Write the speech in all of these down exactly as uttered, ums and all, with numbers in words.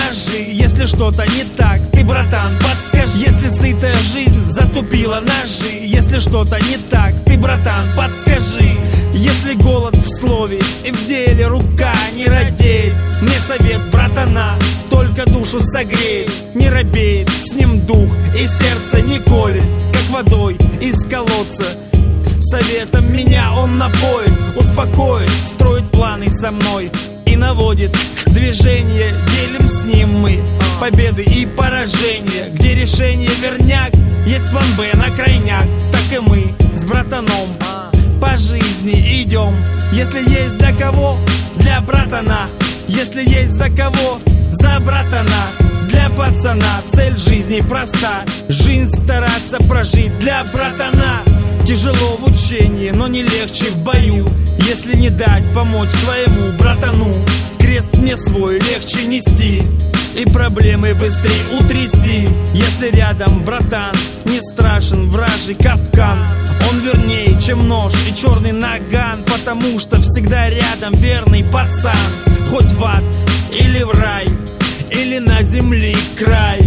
ножи. Если что-то не так, ты, братан, подскажи. Если сытая жизнь затупила ножи, если что-то не так, ты, братан, подскажи. Если голод в слове и в деле рука не радеет, мне совет, братана, только душу согреет. Не робеет, с ним дух и сердце не колет, как водой из колодца. Советом меня он напоит, успокоит, строит планы со мной и наводит движение. Делим с ним мы победы и поражения. Где решение верняк, есть план Б на крайняк. Так и мы с братаном по жизни идем. Если есть для кого, для братана. Если есть за кого, за братана. Для пацана цель жизни проста. Жизнь стараться прожить для братана. Тяжело в учении, но не легче в бою. Если не дать помочь своему братану, крест мне свой легче нести и проблемы быстрее утрясти. Если рядом братан, не страшен вражий капкан. Он вернее, чем нож и черный наган, потому что всегда рядом верный пацан. Хоть в ад или в рай, или на земле край,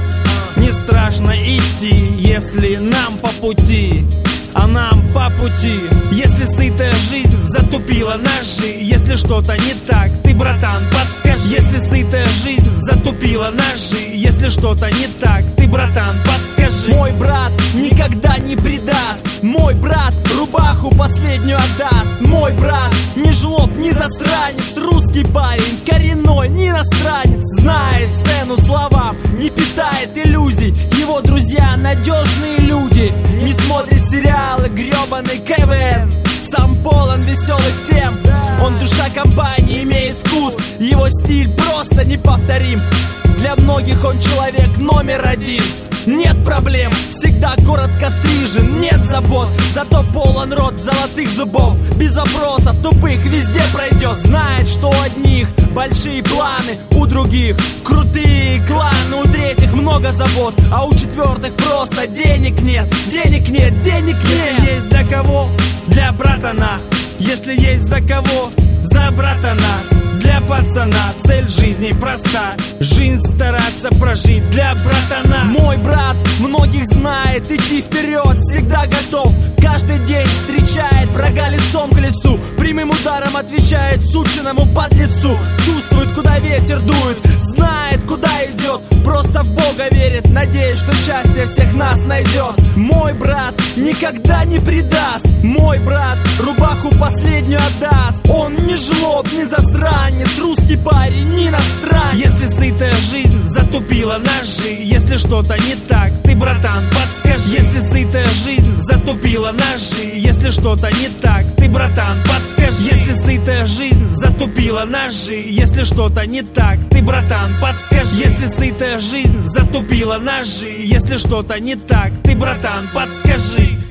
не страшно идти, если нам по пути. А нам по пути. Если сытая жизнь затупила ножи, если что-то не так, ты, братан, подскажи. Если сытая жизнь затупила ножи, если что-то не так, ты, братан, подскажи. Мой брат никогда не предаст. Мой брат рубаху последнюю отдаст. Мой брат не жлоб, не засранец, русский парень, коренной, не иностранец. Знает цену словам, не питает иллюзий. Его друзья надежные люди. Не смотрит сериалы, гребаный КВН. Сам полон веселых тем. Он душа компании, имеет вкус. Его стиль просто неповторим. Для многих он человек номер один. Нет проблем, всегда коротко стрижен, нет забот. Зато полон рот золотых зубов. Без вопросов тупых везде пройдет. Знает, что у одних большие планы, у других крутые кланы, у третьих много забот, а у четвертых просто денег нет. Денег нет, денег нет. Если есть для кого, для братана. Если есть за кого, за братана. Для пацана цель жизни проста. Жизнь стараться прожить для братана. Мой брат многих знает, идти вперед всегда готов. Каждый день встречает врага лицом к лицу. Прямым ударом отвечает сученному подлецу. Чувствует, куда ветер дует, знает, куда идет. Просто в Бога верит, надеясь, что счастье всех нас найдет. Мой брат никогда не предаст. Мой брат рубаху последнюю отдаст. Он не жлоб, не засранец, русский парень, не иностранец. Если сытая жизнь затупила ножи, если что-то не так, ты, братан, подскажи. Если сытая жизнь затупила ножи, если что-то не так, ты, братан, подскажи. Если сытая жизнь затупила ножи, если что-то не так, ты, братан, подскажи. Если сытая жизнь затупила ножи, если что-то не так, ты, братан, подскажи.